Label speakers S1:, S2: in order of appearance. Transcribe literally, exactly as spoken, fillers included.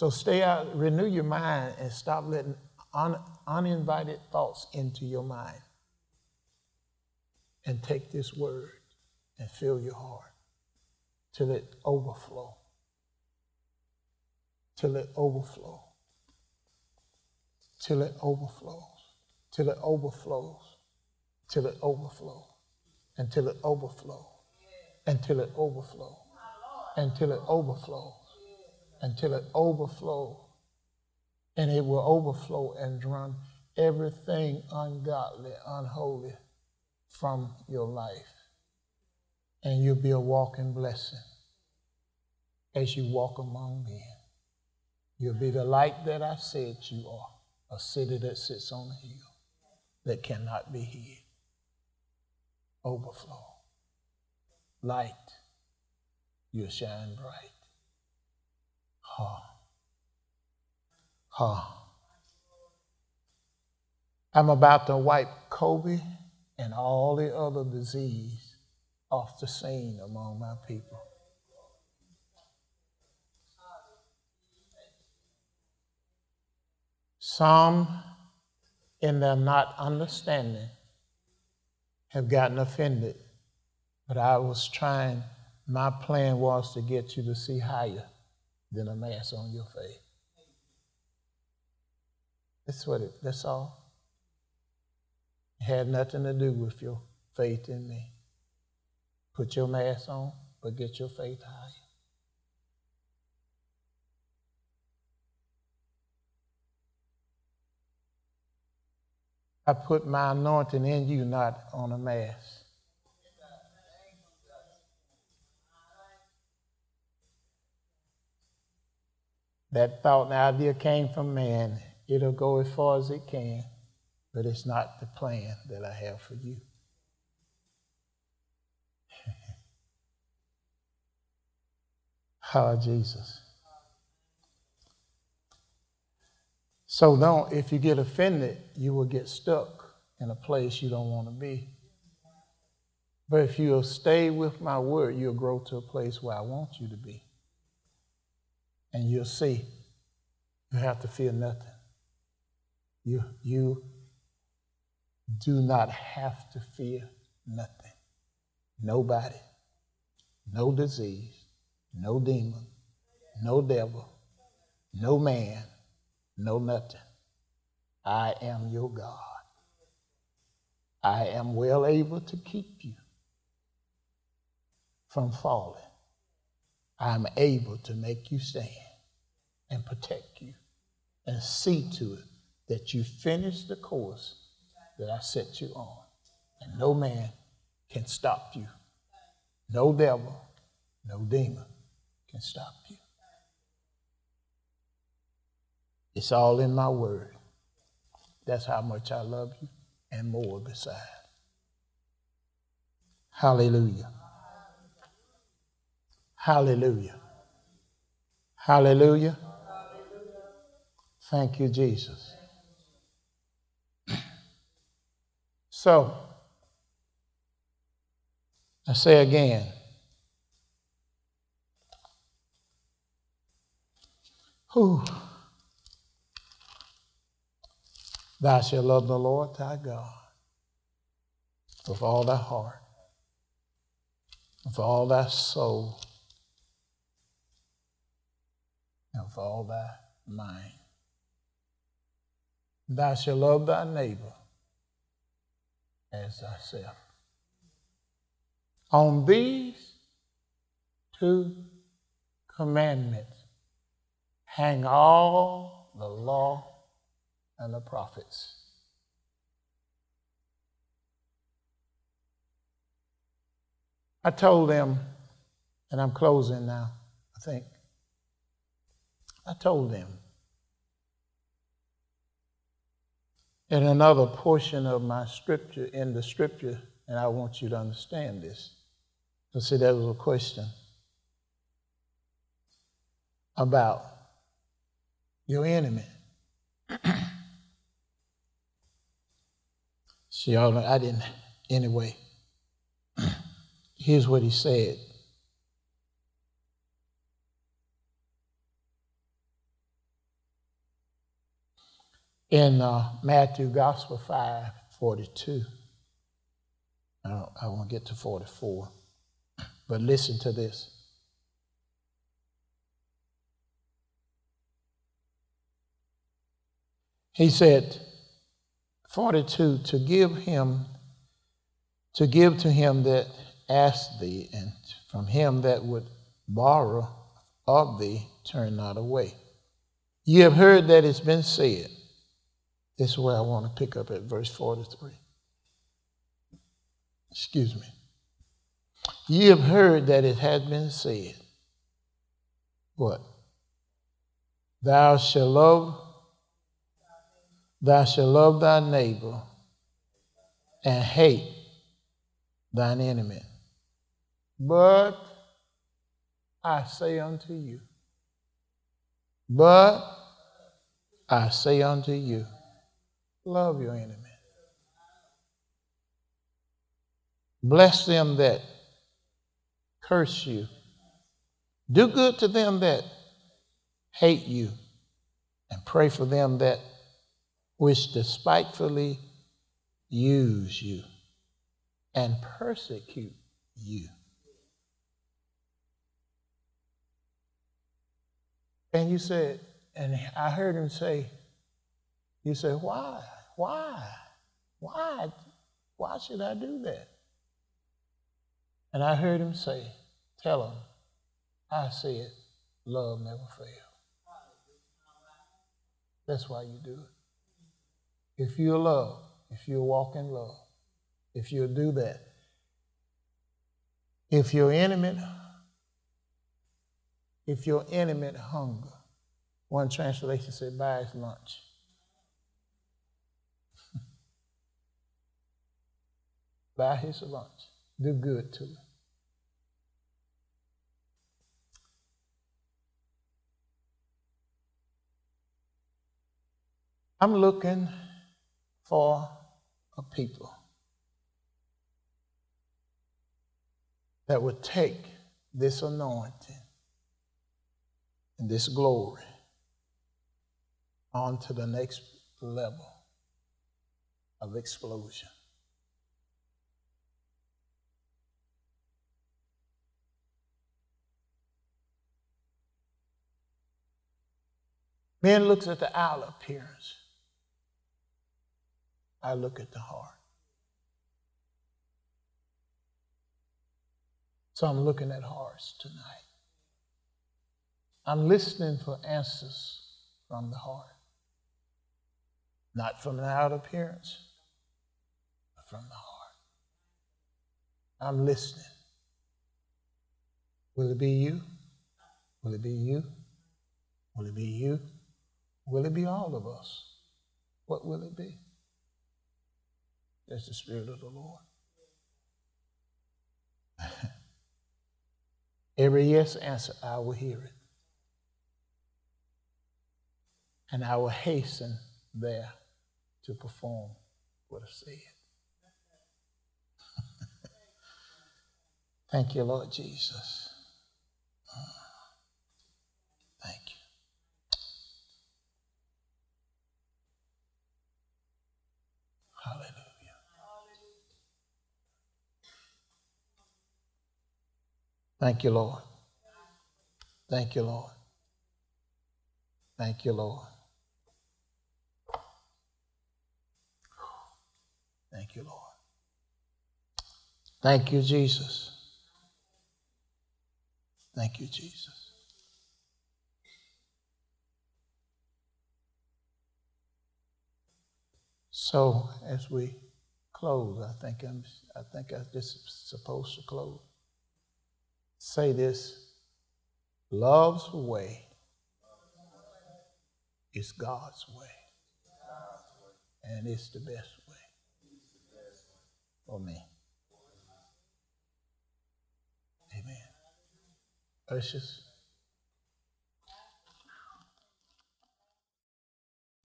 S1: So stay out, renew your mind, and stop letting un, uninvited thoughts into your mind. And take this word and fill your heart till it overflow. Till it overflows. Till it overflows. Till it overflows. Till it overflows. Until it overflows. Until it overflows. Until it overflows. Until it overflows. And it will overflow and run everything ungodly, unholy from your life. And you'll be a walking blessing as you walk among men. You'll be the light that I said you are, a city that sits on a hill that cannot be hid. Overflow. Light. You'll shine bright. Ha. Ha. I'm about to wipe COVID and all the other disease off the scene among my people. Some, in their not understanding, have gotten offended, but I was trying, my plan was to get you to see higher than a mask on your face. That's what it, that's all. It had nothing to do with your faith in me. Put your mask on, but get your faith higher. I put my anointing in you, not on a mask. That thought and idea came from man. It'll go as far as it can, but it's not the plan that I have for you. Oh, Jesus. So don't, if you get offended, you will get stuck in a place you don't want to be. But if you'll stay with my word, you'll grow to a place where I want you to be. And you'll see, you have to fear nothing. You, you do not have to fear nothing. Nobody, no disease, no demon, no devil, no man, no nothing. I am your God. I am well able to keep you from falling. I'm able to make you stand and protect you and see to it that you finish the course that I set you on. And no man can stop you. No devil, no demon can stop you. It's all in my word. That's how much I love you and more beside. Hallelujah. Hallelujah. Hallelujah. Thank you, Jesus. So, I say again, who thou shalt love the Lord thy God with all thy heart, with all thy soul, and with all thy mind. Thou shalt love thy neighbor as thyself. On these two commandments hang all the law and the prophets. I told them, and I'm closing now, I think. I told them in another portion of my scripture, in the scripture, and I want you to understand this. So see, there was a question about your enemy. See, y'all, I didn't, anyway. Here's what he said. In uh, Matthew Gospel five forty-two, I, don't, I won't get to forty-four, but listen to this. He said, forty-two, to give him, to give to him that asked thee, and from him that would borrow of thee, turn not away. You have heard that it's been said. This is where I want to pick up at verse forty-three. Excuse me. You have heard that it has been said. What? Thou shalt love, thou shalt love thy neighbor and hate thine enemy. But I say unto you, but I say unto you, love your enemy. Bless them that curse you. Do good to them that hate you. And pray for them that which despitefully use you and persecute you. And you said, and I heard him say, you said, why? Why? Why? Why should I do that? And I heard him say, tell him, I said, love never fails. That's why you do it. If you love, if you walk in love, if you'll do that, if your enemy, if your enemy hunger, one translation said, buy his lunch. Buy his lunch. Do good to him. I'm looking for a people that would take this anointing and this glory on to the next level of explosion. Man looks at the outer appearance. I look at the heart. So I'm looking at hearts tonight. I'm listening for answers from the heart. Not from the outer appearance, but from the heart. I'm listening. Will it be you? Will it be you? Will it be you? Will it be all of us? What will it be? That's the Spirit of the Lord. Every yes answer, I will hear it. And I will hasten there to perform what I said. Thank you, Lord Jesus. Thank you. Hallelujah. Thank you, Lord. Thank you, Lord. Thank you, Lord. Thank you, Lord. Thank you, Jesus. Thank you, Jesus. So as we close, I think I'm I think I'm just supposed to close. Say this: love's way is God's way. And it's the best way for me. Amen. Ushers.